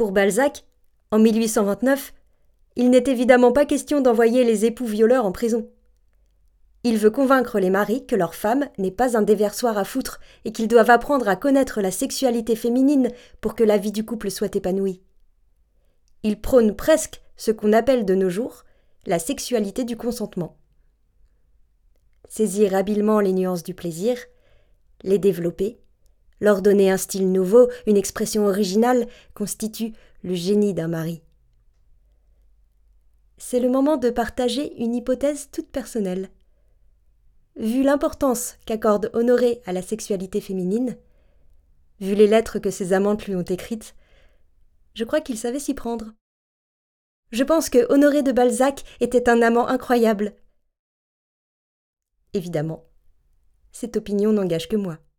Pour Balzac, en 1829, il n'est évidemment pas question d'envoyer les époux violeurs en prison. Il veut convaincre les maris que leur femme n'est pas un déversoir à foutre et qu'ils doivent apprendre à connaître la sexualité féminine pour que la vie du couple soit épanouie. Il prône presque ce qu'on appelle de nos jours la sexualité du consentement. Saisir habilement les nuances du plaisir, les développer, leur donner un style nouveau, une expression originale, constitue le génie d'un mari. C'est le moment de partager une hypothèse toute personnelle. Vu l'importance qu'accorde Honoré à la sexualité féminine, vu les lettres que ses amantes lui ont écrites, je crois qu'il savait s'y prendre. Je pense que Honoré de Balzac était un amant incroyable. Évidemment, cette opinion n'engage que moi.